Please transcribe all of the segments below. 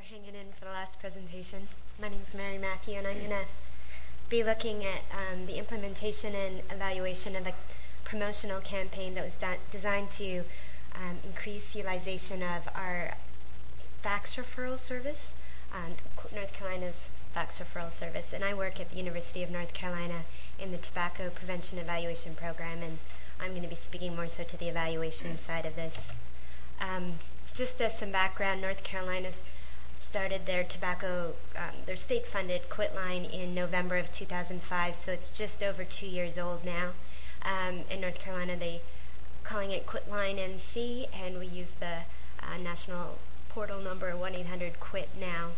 hanging in for the last presentation. My name is Mary Matthew, and I'm going to be looking at the implementation and evaluation of a promotional campaign that was designed to increase utilization of our fax referral service, North Carolina's fax referral service. And I work at the University of North Carolina in the Tobacco Prevention Evaluation Program, and I'm going to be speaking more so to the evaluation side of this. Just as some background, North Carolina started their their state-funded Quitline in November of 2005, so it's just over 2 years old now. In North Carolina, they calling it Quitline NC, and we use the national portal number 1-800-QUIT-NOW.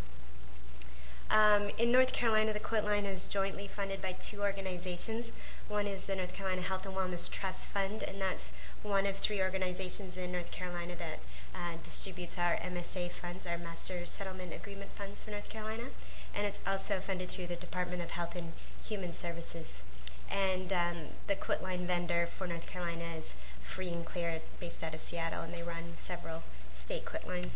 In North Carolina, the Quitline is jointly funded by two organizations. One is the North Carolina Health and Wellness Trust Fund, and that's one of three organizations in North Carolina that distributes our MSA funds, our Master Settlement Agreement funds for North Carolina, and it's also funded through the Department of Health and Human Services. And the Quitline vendor for North Carolina is Free and Clear, based out of Seattle, and they run several state Quitlines.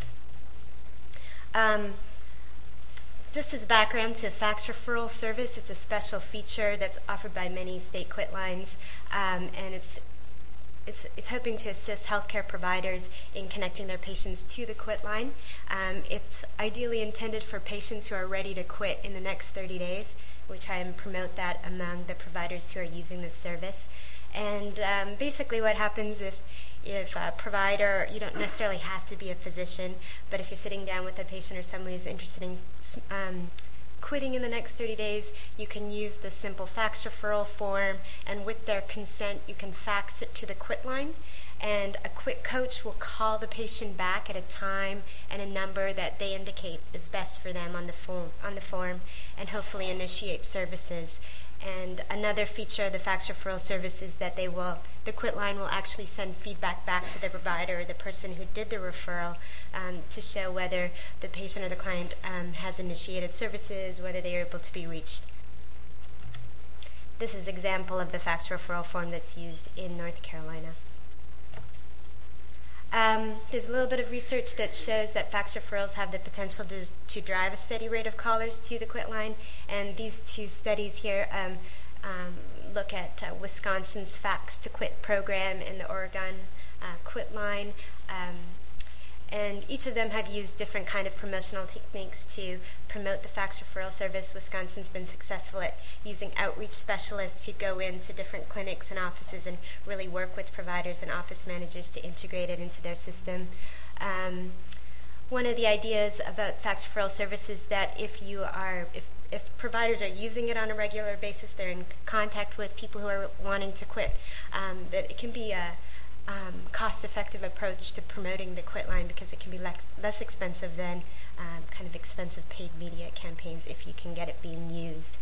Just as background to fax referral service, it's a special feature that's offered by many state Quitlines, and it's hoping to assist healthcare providers in connecting their patients to the Quitline. It's ideally intended for patients who are ready to quit in the next 30 days. We try and promote that among the providers who are using this service. And basically what happens if a provider, you don't necessarily have to be a physician, but if you're sitting down with a patient or someone who's interested in quitting in the next 30 days, you can use the simple fax referral form, and with their consent, you can fax it to the Quitline, and a Quit coach will call the patient back at a time and a number that they indicate is best for them on the form, and hopefully initiate services. And another feature of the fax referral service is that the Quitline will actually send feedback back to the provider or the person who did the referral to show whether the patient or the client has initiated services, whether they are able to be reached. This is an example of the fax referral form that's used in North Carolina. There's a little bit of research that shows that fax referrals have the potential to drive a steady rate of callers to the Quitline, and these two studies here look at Wisconsin's Fax to Quit program and the Oregon Quitline, and each of them have used different kind of promotional techniques to promote the fax referral service. Wisconsin's been successful at using outreach specialists who go into different clinics and offices and really work with providers and office managers to integrate it into their system. One of the ideas about fax referral service is that if providers are using it on a regular basis, they're in contact with people who are wanting to quit, that it can be a cost-effective approach to promoting the Quitline, because it can be less expensive than kind of expensive paid media campaigns if you can get it being used.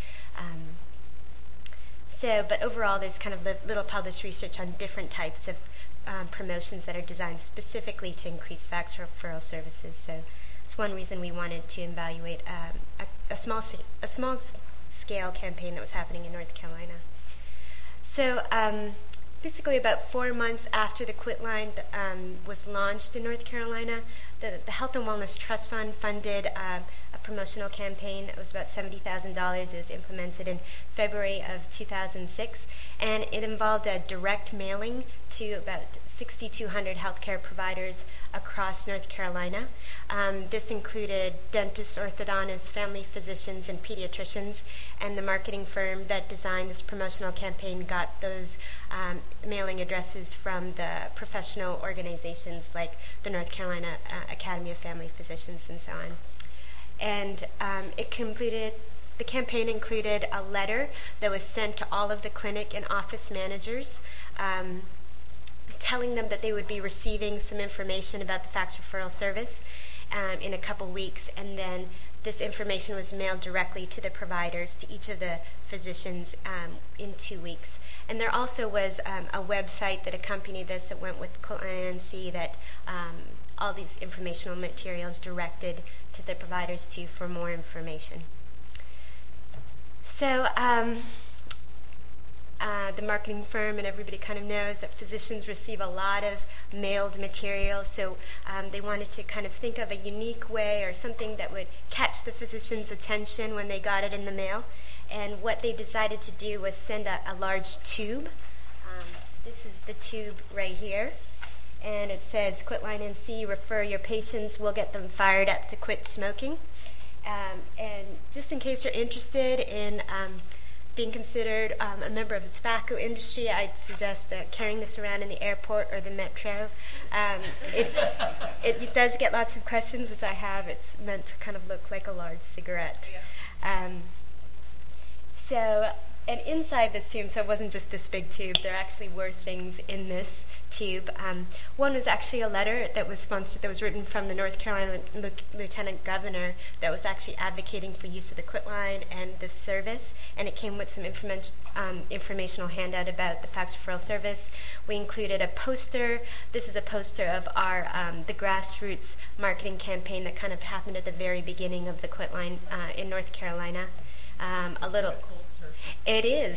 But overall, there's kind of little published research on different types of promotions that are designed specifically to increase fax referral services. So it's one reason we wanted to evaluate a small scale campaign that was happening in North Carolina. So basically about 4 months after the Quitline was launched in North Carolina, the Health and Wellness Trust Fund funded a promotional campaign. It was about $70,000. It was implemented in February of 2006, and it involved a direct mailing to about 6,200 healthcare providers across North Carolina. This included dentists, orthodontists, family physicians, and pediatricians, and the marketing firm that designed this promotional campaign got those mailing addresses from the professional organizations like the North Carolina Academy of Family Physicians and so on. And the campaign included a letter that was sent to all of the clinic and office managers telling them that they would be receiving some information about the fax referral service in a couple weeks, and then this information was mailed directly to the providers, to each of the physicians in 2 weeks. And there also was a website that accompanied this that went with Quitline NC that all these informational materials directed to the providers for more information. So the marketing firm, and everybody kind of knows that physicians receive a lot of mailed material, so they wanted to kind of think of a unique way or something that would catch the physician's attention when they got it in the mail. And what they decided to do was send a large tube. This is the tube right here. And it says, Quitline NC, refer your patients, we'll get them fired up to quit smoking. And just in case you're interested in being considered a member of the tobacco industry, I'd suggest carrying this around in the airport or the metro. It does get lots of questions, which I have. It's meant to kind of look like a large cigarette. Yeah. And inside this tube, so it wasn't just this big tube, there actually were things in this tube. One was actually a letter that was sponsored, that was written from the North Carolina Lieutenant Governor that was actually advocating for use of the Quitline and this service, and it came with some informational handout about the fax referral service. We included a poster. This is a poster of our the grassroots marketing campaign that kind of happened at the very beginning of the Quitline in North Carolina. A little. It is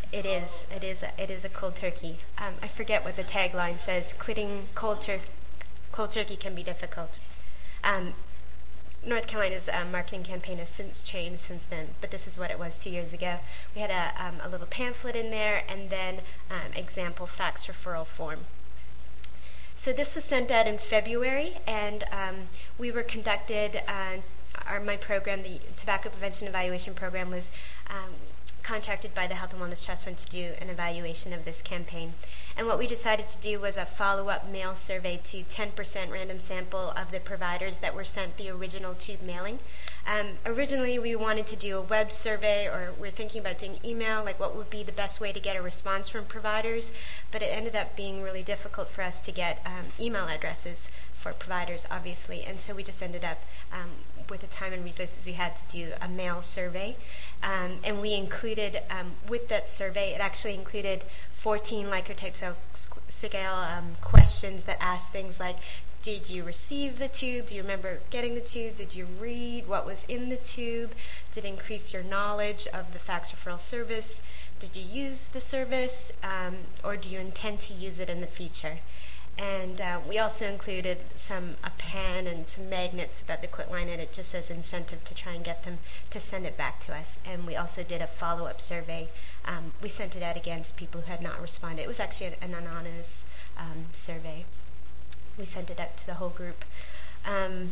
a cold turkey. I forget what the tagline says. Quitting cold turkey can be difficult. North Carolina's marketing campaign has since changed since then, but this is what it was 2 years ago. We had a little pamphlet in there, and then example fax referral form. So this was sent out in February, and we were conducted. My program, the Tobacco Prevention Evaluation Program, was contracted by the Health and Wellness Trust Fund to do an evaluation of this campaign. And what we decided to do was a follow-up mail survey to 10% random sample of the providers that were sent the original tube mailing. Originally, we wanted to do a web survey, or we're thinking about doing email, like what would be the best way to get a response from providers, but it ended up being really difficult for us to get email addresses for providers, obviously, and so we just ended up with the time and resources we had to do a mail survey. And we included, with that survey, it actually included 14 Likert type scale questions that asked things like, did you receive the tube? Do you remember getting the tube? Did you read what was in the tube? Did it increase your knowledge of the fax referral service? Did you use the service? Or do you intend to use it in the future? And we also included a pen and some magnets about the Quitline, and it just as incentive to try and get them to send it back to us. And we also did a follow-up survey. We sent it out again to people who had not responded. It was actually an anonymous survey. We sent it out to the whole group. And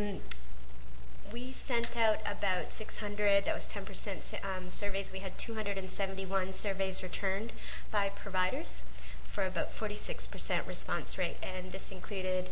we sent out about 600, that was 10% surveys. We had 271 surveys returned by providers, for about 46% response rate, and this included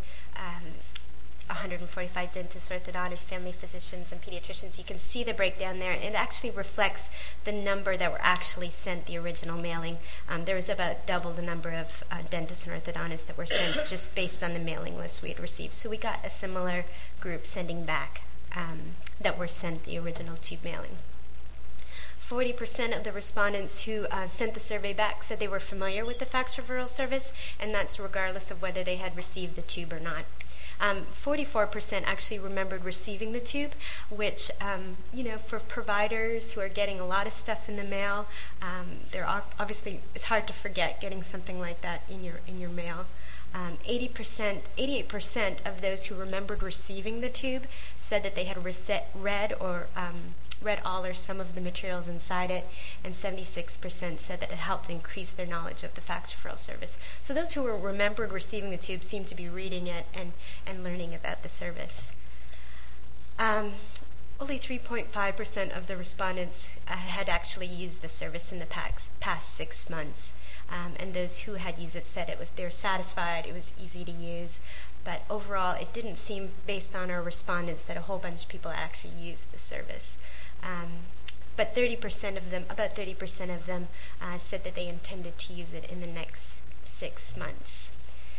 145 dentists, orthodontists, family physicians, and pediatricians. You can see the breakdown there. It actually reflects the number that were actually sent the original mailing. There was about double the number of dentists and orthodontists that were sent just based on the mailing list we had received. So we got a similar group sending back that were sent the original tube mailing. 40% of the respondents who sent the survey back said they were familiar with the fax referral service, and that's regardless of whether they had received the tube or not. 44% actually remembered receiving the tube, which, for providers who are getting a lot of stuff in the mail, obviously it's hard to forget getting something like that in your mail. 88% of those who remembered receiving the tube said that they had read all or some of the materials inside it, and 76% said that it helped increase their knowledge of the fax referral service. So those who remembered receiving the tube seemed to be reading it and learning about the service. Only 3.5% of the respondents had actually used the service in the past 6 months. And those who had used it said they were satisfied, it was easy to use, but overall it didn't seem, based on our respondents, that a whole bunch of people actually used the service. But about 30% of them said that they intended to use it in the next 6 months.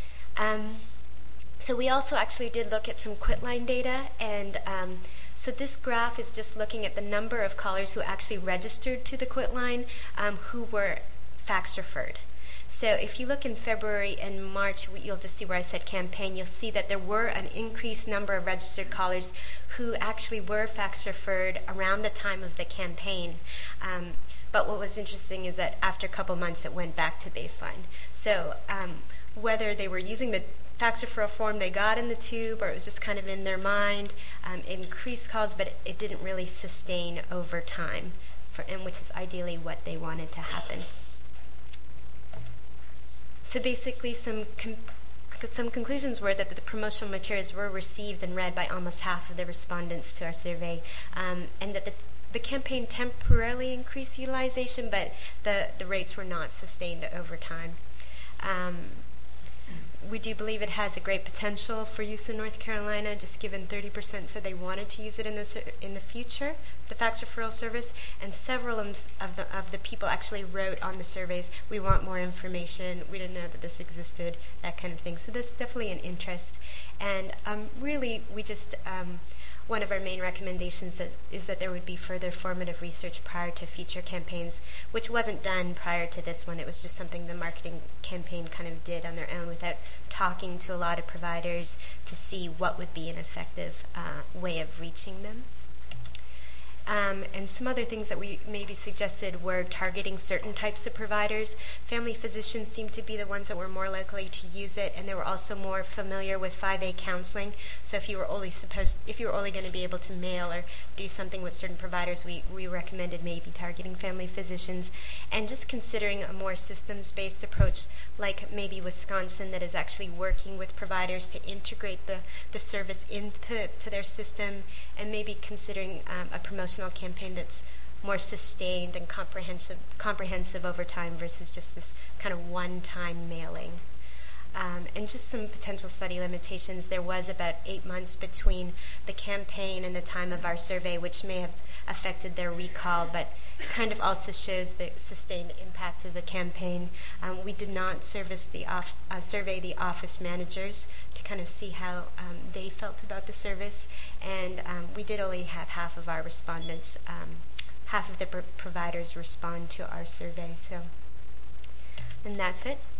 So we also actually did look at some Quitline data, and so this graph is just looking at the number of callers who actually registered to the Quitline who were fax referred. So if you look in February and March, you'll just see where I said campaign, you'll see that there were an increased number of registered callers who actually were fax referred around the time of the campaign. But what was interesting is that after a couple months, it went back to baseline. So whether they were using the fax referral form they got in the tube, or it was just kind of in their mind, it increased calls, but it didn't really sustain over time, and which is ideally what they wanted to happen. So basically, some conclusions were that the promotional materials were received and read by almost half of the respondents to our survey, and that the campaign temporarily increased utilization, but the rates were not sustained over time. We do believe it has a great potential for use in North Carolina, just given 30% said they wanted to use it in the future, the fax referral service, and several of the people actually wrote on the surveys, we want more information, we didn't know that this existed, that kind of thing. So there's definitely an interest. And really, we just, one of our main recommendations is that there would be further formative research prior to future campaigns, which wasn't done prior to this one. It was just something the marketing campaign kind of did on their own without talking to a lot of providers to see what would be an effective way of reaching them. And some other things that we maybe suggested were targeting certain types of providers. Family physicians seemed to be the ones that were more likely to use it, and they were also more familiar with 5A counseling. So if you were only going to be able to mail or do something with certain providers, we recommended maybe targeting family physicians, and just considering a more systems-based approach, like maybe Wisconsin, that is actually working with providers to integrate the service into their system, and maybe considering a promotional campaign that's more sustained and comprehensive over time versus just this kind of one-time mailing. And just some potential study limitations. There was about 8 months between the campaign and the time of our survey, which may have affected their recall, but kind of also shows the sustained impact of the campaign. We did not survey the office managers to kind of see how they felt about the service, and we did only have half of our respondents, half of the providers respond to our survey. So, and that's it.